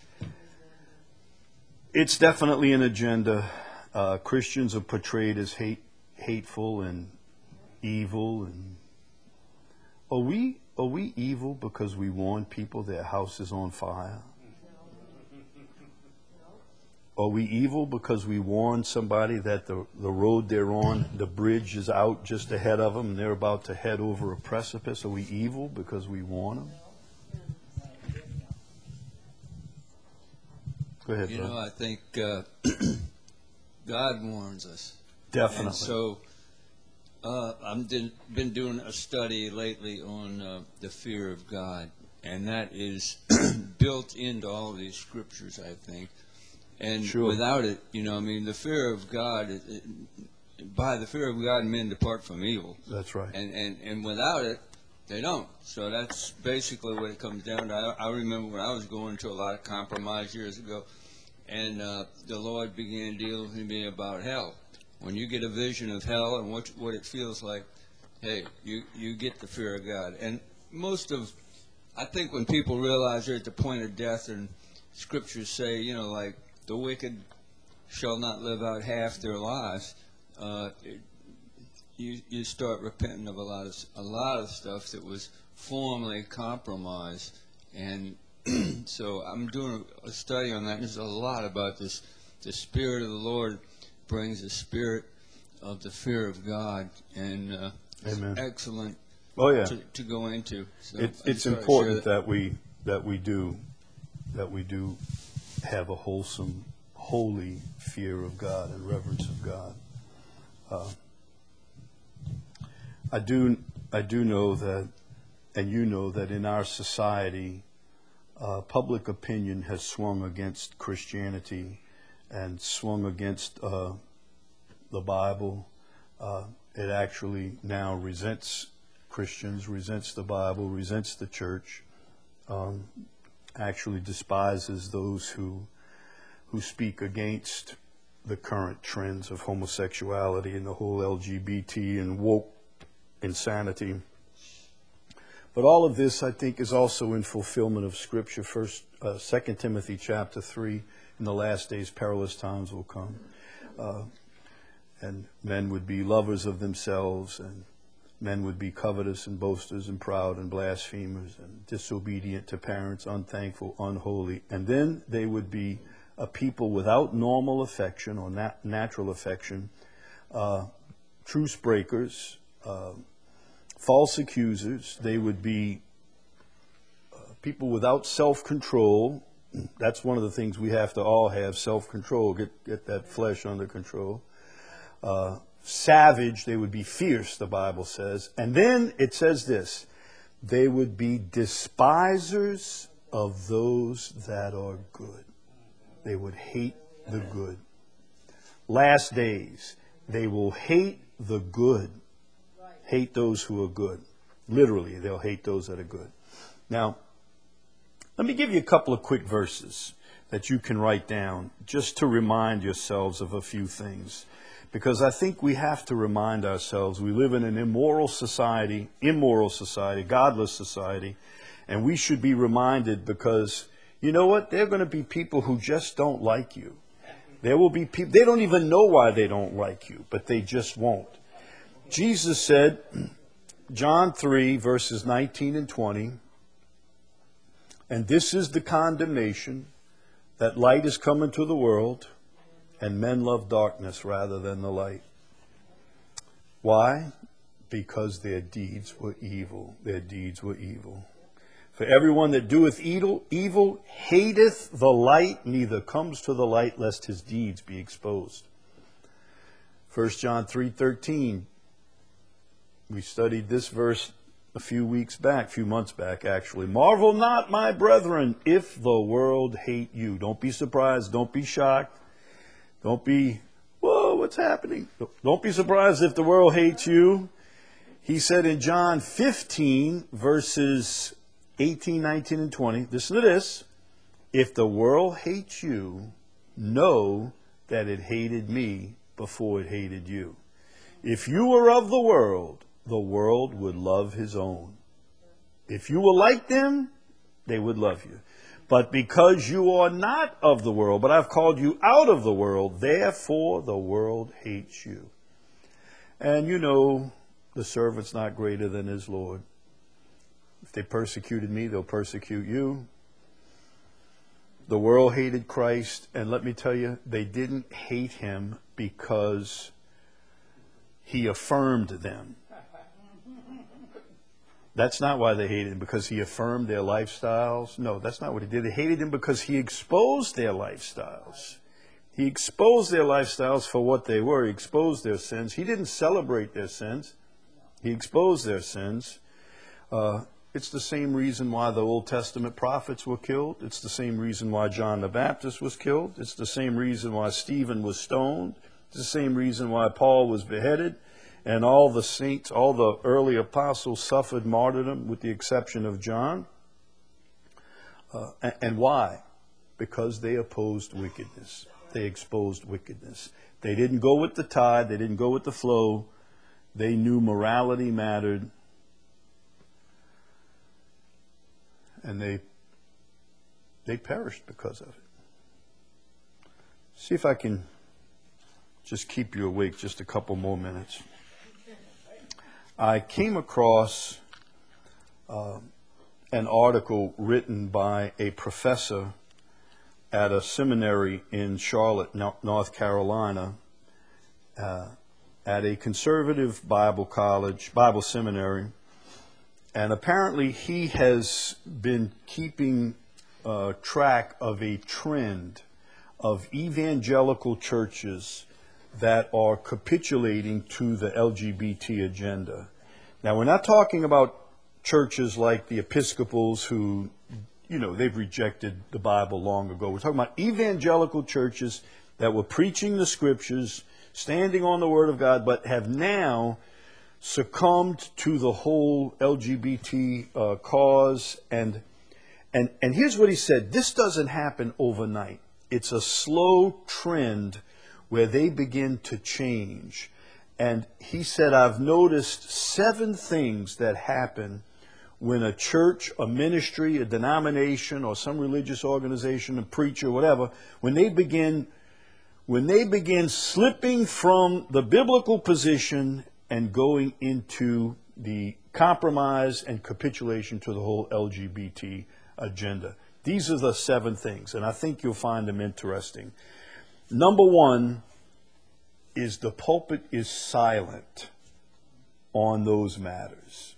it's definitely an agenda. Uh, Christians are portrayed as hate, hateful and evil. And are we are we evil because we warn people their house is on fire? Are we evil because we warn somebody that the, the road they're on, the bridge is out just ahead of them and they're about to head over a precipice? Are we evil because we warn them? Go ahead, You bro. know, I think uh, God warns us. Definitely. And so uh, I've been, been doing a study lately on uh, the fear of God, and that is built into all of these scriptures, I think. And Sure. without it, you know, I mean, the fear of God, it, it, by the fear of God, men depart from evil. That's right. And, and, and without it, they don't. So that's basically what it comes down to. I, I remember when I was going through a lot of compromise years ago, and uh, the Lord began dealing with me about hell. When you get a vision of hell and what what it feels like, hey, you, you get the fear of God. And most of, I think when people realize they're at the point of death, and scriptures say, you know, like, the wicked shall not live out half their lives, uh, it, you you start repenting of a lot of a lot of stuff that was formerly compromised. And so I'm doing a study on that. There's a lot about this. The Spirit of the Lord brings the spirit of the fear of God, and uh, Amen. It's excellent Oh yeah, to, to go into. So it, I it's just thought I'd important share that we that we do that we do have a wholesome, holy fear of God and reverence of God. Uh, I do I do know that, and you know that in our society, uh, public opinion has swung against Christianity and swung against uh, the Bible. Uh, it actually now resents Christians, resents the Bible, resents the church, um, actually despises those who who speak against the current trends of homosexuality and the whole L G B T and woke insanity. But all of this, I think, is also in fulfillment of Scripture. First, uh, Second Timothy chapter three. In the last days, perilous times will come, uh, and men would be lovers of themselves, and men would be covetous and boasters and proud and blasphemers and disobedient to parents, unthankful, unholy, and then they would be a people without normal affection or nat- natural affection, uh, truce breakers, uh, false accusers. They would be uh, people without self-control. That's one of the things we have to all have, self-control, get, get that flesh under control. Uh, savage, they would be fierce, the Bible says. And then it says this, they would be despisers of those that are good. They would hate the good. Last days, they will hate the good. Hate those who are good. Literally, they'll hate those that are good. Now, let me give you a couple of quick verses that you can write down just to remind yourselves of a few things. Because I think we have to remind ourselves we live in an immoral society, immoral society, godless society, and we should be reminded because, you know what, there are going to be people who just don't like you. There will be people, they don't even know why they don't like you, but they just won't. Jesus said, John three, verses nineteen and twenty, and this is the condemnation, that light is come into the world, and men love darkness rather than the light. Why? Because their deeds were evil. Their deeds were evil. For everyone that doeth evil, evil hateth the light, neither comes to the light, lest his deeds be exposed. First John three thirteen. We studied this verse a few weeks back, a few months back actually. Marvel not, my brethren, if the world hate you. Don't be surprised. Don't be shocked. Don't be, whoa, what's happening? Don't be surprised if the world hates you. He said in John fifteen, verses eighteen, nineteen, and twenty, listen to this. If the world hates you, know that it hated me before it hated you. If you were of the world, the world would love his own. If you were like them, they would love you. But because you are not of the world, but I've called you out of the world, therefore the world hates you. And you know, the servant's not greater than his Lord. If they persecuted me, they'll persecute you. The world hated Christ, and let me tell you, they didn't hate him because he affirmed them. That's not why they hated him, because he affirmed their lifestyles. No, that's not what he did. They hated him because he exposed their lifestyles. He exposed their lifestyles for what they were. He exposed their sins. He didn't celebrate their sins. He exposed their sins. Uh, it's the same reason why the Old Testament prophets were killed. It's the same reason why John the Baptist was killed. It's the same reason why Stephen was stoned. It's the same reason why Paul was beheaded. And all the saints, all the early apostles suffered martyrdom with the exception of John. Uh, and, and why? Because they opposed wickedness. They exposed wickedness. They didn't go with the tide. They didn't go with the flow. They knew morality mattered. And they, they perished because of it. See if I can just keep you awake just a couple more minutes. I came across uh, an article written by a professor at a seminary in Charlotte, North Carolina, uh, at a conservative Bible college, Bible seminary. And apparently he has been keeping uh, track of a trend of evangelical churches that are capitulating to the L G B T agenda. Now, we're not talking about churches like the Episcopals who, you know, they've rejected the Bible long ago. We're talking about evangelical churches that were preaching the scriptures, standing on the Word of God, but have now succumbed to the whole L G B T uh, cause. And, and, and here's what he said. This doesn't happen overnight. It's a slow trend where they begin to change. And he said, I've noticed seven things that happen when a church, a ministry, a denomination, or some religious organization, a preacher, whatever, when they begin, when they begin slipping from the biblical position and going into the compromise and capitulation to the whole L G B T agenda. These are the seven things, and I think you'll find them interesting. Number one is the pulpit is silent on those matters.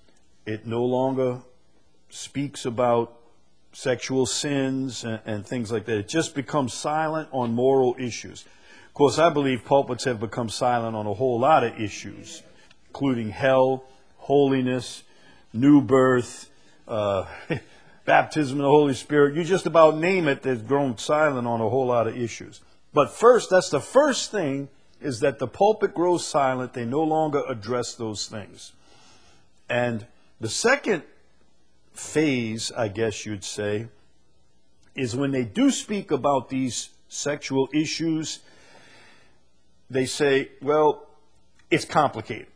It no longer speaks about sexual sins and, and things like that. It just becomes silent on moral issues. Of course, I believe pulpits have become silent on a whole lot of issues, including hell, holiness, new birth, uh, baptism in the Holy Spirit. You just about name it, they've grown silent on a whole lot of issues. But first, that's the first thing, is that the pulpit grows silent. They no longer address those things. And the second phase, I guess you'd say, is when they do speak about these sexual issues, they say, well, it's complicated.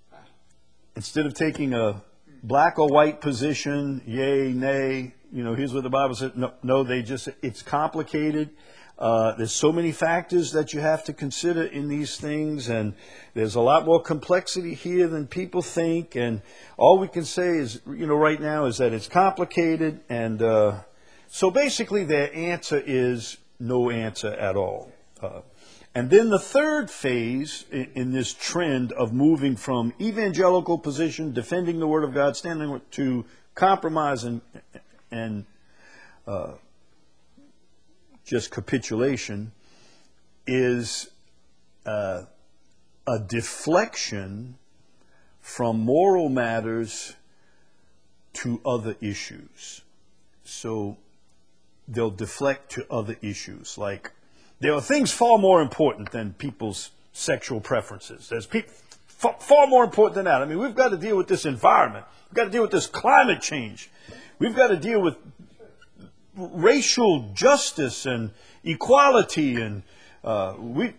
Instead of taking a black or white position, yay, nay, you know, here's what the Bible says. No, no, they just, it's complicated. Uh, there's so many factors that you have to consider in these things, and there's a lot more complexity here than people think. And all we can say is, you know, right now is that it's complicated. And uh, so basically their answer is no answer at all. Uh, and then the third phase in, in this trend of moving from evangelical position, defending the Word of God, standing to compromise and, and uh, just capitulation, is uh, a deflection from moral matters to other issues. So they'll deflect to other issues. Like, there are things far more important than people's sexual preferences. There's pe- far, far more important than that. I mean, we've got to deal with this environment. We've got to deal with this climate change. We've got to deal with racial justice and equality, and uh, we,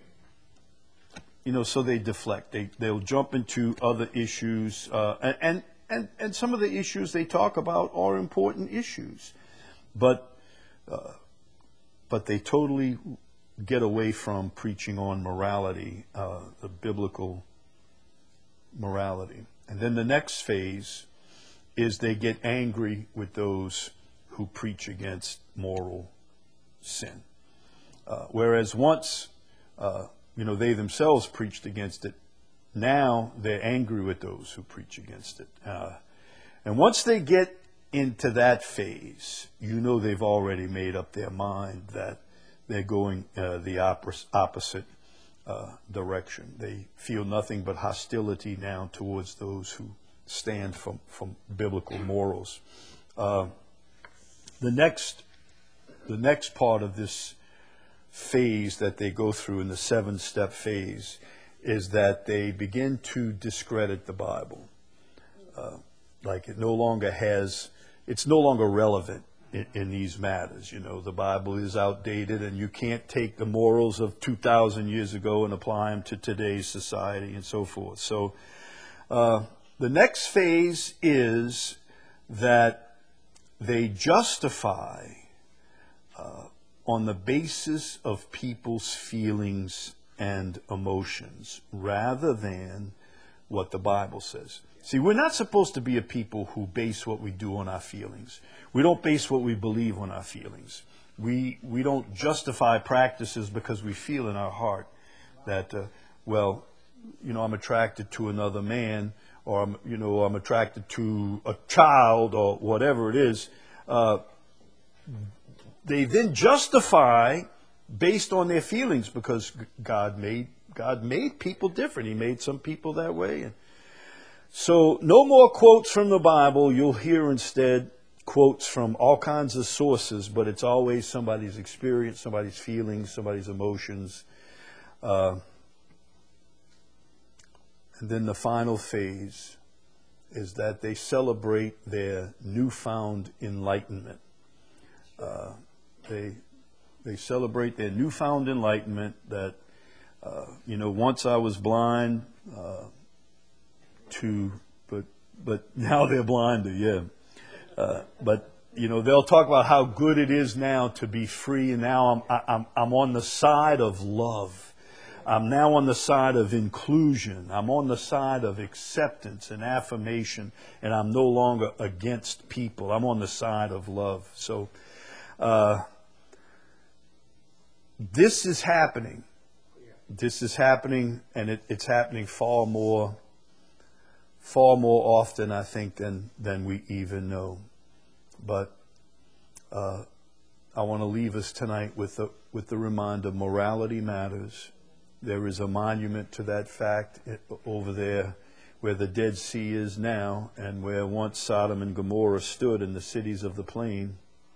you know, so they deflect. They they'll jump into other issues, uh, and and and some of the issues they talk about are important issues, but uh, but they totally get away from preaching on morality, uh, the biblical morality. And then the next phase is they get angry with those who preach against moral sin. Uh, whereas once, uh, you know, they themselves preached against it, now they're angry with those who preach against it. Uh, and once they get into that phase, you know they've already made up their mind that they're going uh, the oppos- opposite uh, direction. They feel nothing but hostility now towards those who stand for, for biblical morals. Uh, the next, the next part of this phase that they go through in the seven-step phase is that they begin to discredit the Bible. Uh, like it no longer has, it's no longer relevant in, in these matters. You know, the Bible is outdated, and you can't take the morals of two thousand years ago and apply them to today's society and so forth. So uh, the next phase is that they justify uh, on the basis of people's feelings and emotions rather than what the Bible says. See, we're not supposed to be a people who base what we do on our feelings. We don't base what we believe on our feelings. We we don't justify practices because we feel in our heart that, uh, well, you know, I'm attracted to another man, or, I'm, you know, I'm attracted to a child, or whatever it is. Uh, they then justify based on their feelings, because God made God made people different. He made some people that way. And so no more quotes from the Bible. You'll hear instead quotes from all kinds of sources, but it's always somebody's experience, somebody's feelings, somebody's emotions. Uh, and then the final phase is that they celebrate their newfound enlightenment. Uh, they they celebrate their newfound enlightenment that, uh, you know, once I was blind, uh, to, but but now they're blinder, yeah. Uh, but, you know, they'll talk about how good it is now to be free, and now I'm, I'm, I'm on the side of love. I'm now on the side of inclusion. I'm on the side of acceptance and affirmation, and I'm no longer against people. I'm on the side of love. So uh, this is happening. This is happening, and it, it's happening far more Far more often, I think, than, than we even know. But uh, I want to leave us tonight with the, with the reminder, morality matters. There is a monument to that fact over there where the Dead Sea is now, and where once Sodom and Gomorrah stood in the cities of the plain.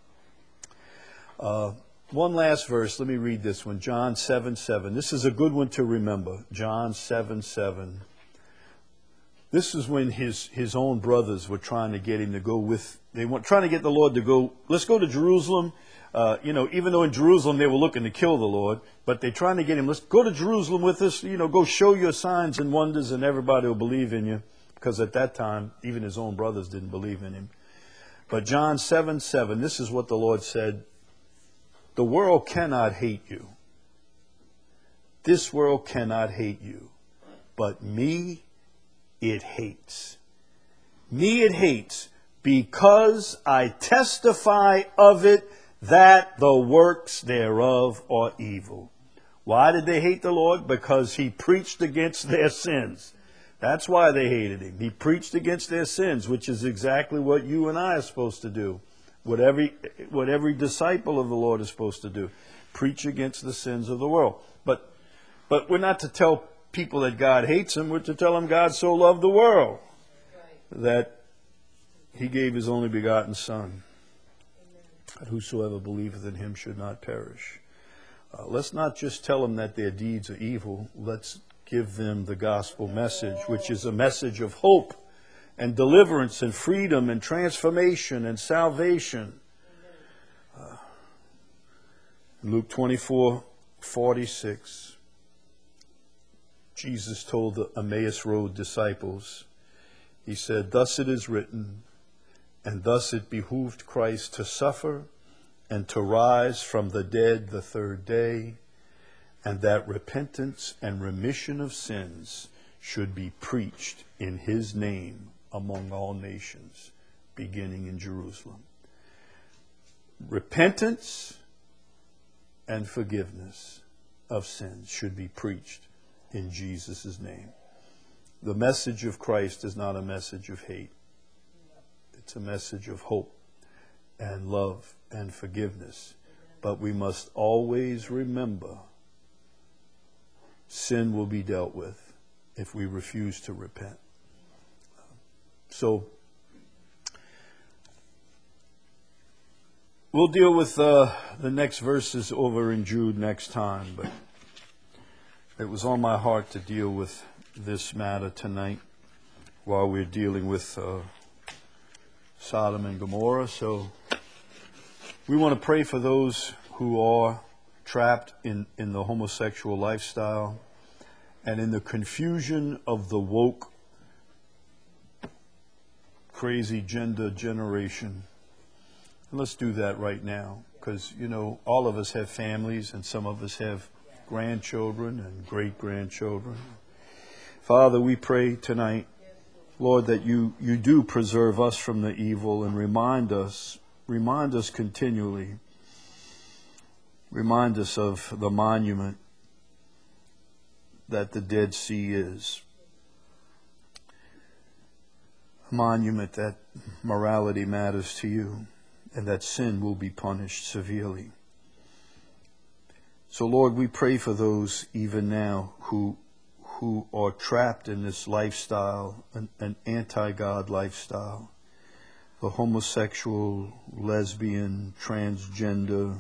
Uh, one last verse. Let me read this one. John seven seven. This is a good one to remember. John seven seven. This is when his, his own brothers were trying to get him to go with, they were trying to get the Lord to go, let's go to Jerusalem. Uh, you know, even though in Jerusalem they were looking to kill the Lord, but they're trying to get him, let's go to Jerusalem with us, you know, go show your signs and wonders and everybody will believe in you. Because at that time, even his own brothers didn't believe in him. But John seven seven, this is what the Lord said, the world cannot hate you. This world cannot hate you, but me, it hates. Me it hates, because I testify of it that the works thereof are evil. Why did they hate the Lord? Because he preached against their sins. That's why they hated him. He preached against their sins, which is exactly what you and I are supposed to do. What every, what every disciple of the Lord is supposed to do. Preach against the sins of the world. But, but we're not to tell people that God hates them. We're to tell them God so loved the world that he gave his only begotten Son, that whosoever believeth in him should not perish. Uh, let's not just tell them that their deeds are evil. Let's give them the gospel message, which is a message of hope and deliverance and freedom and transformation and salvation. Uh, Luke twenty-four forty-six. Jesus told the Emmaus Road disciples, he said, thus it is written, and thus it behooved Christ to suffer and to rise from the dead the third day, and that repentance and remission of sins should be preached in his name among all nations, beginning in Jerusalem. Repentance and forgiveness of sins should be preached in Jesus' name. The message of Christ is not a message of hate. It's a message of hope and love and forgiveness. But we must always remember sin will be dealt with if we refuse to repent. So we'll deal with uh, the next verses over in Jude next time, but it was on my heart to deal with this matter tonight while we're dealing with uh, Sodom and Gomorrah. So we want to pray for those who are trapped in, in the homosexual lifestyle and in the confusion of the woke, crazy gender generation. And let's do that right now, because, you know, all of us have families and some of us have grandchildren and great-grandchildren. Father, we pray tonight, Lord, that you, you do preserve us from the evil and remind us, remind us continually, remind us of the monument that the Dead Sea is. A monument that morality matters to you and that sin will be punished severely. So, Lord, we pray for those even now who who are trapped in this lifestyle, an, an anti-God lifestyle, the homosexual, lesbian, transgender,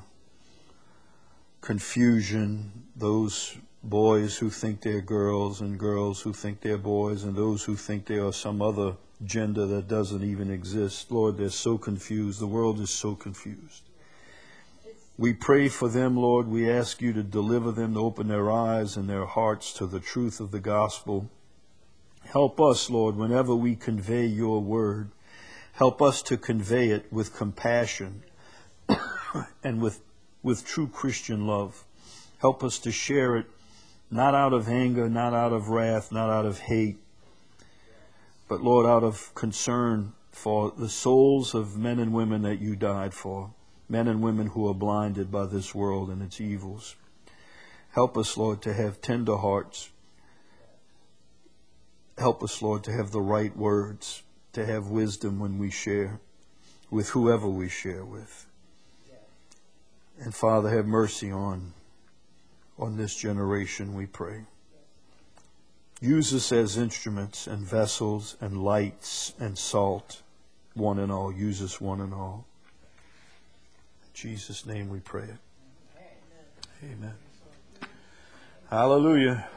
confusion, those boys who think they're girls and girls who think they're boys and those who think they are some other gender that doesn't even exist. Lord, they're so confused. The world is so confused. We pray for them, Lord. We ask you to deliver them, to open their eyes and their hearts to the truth of the gospel. Help us, Lord, whenever we convey your word, help us to convey it with compassion and with, with true Christian love. Help us to share it not out of anger, not out of wrath, not out of hate, but, Lord, out of concern for the souls of men and women that you died for. Men and women who are blinded by this world and its evils. Help us, Lord, to have tender hearts. Help us, Lord, to have the right words, to have wisdom when we share with whoever we share with. And Father, have mercy on, on this generation, we pray. Use us as instruments and vessels and lights and salt, one and all. Use us one and all. In Jesus' name we pray it. Amen. Hallelujah.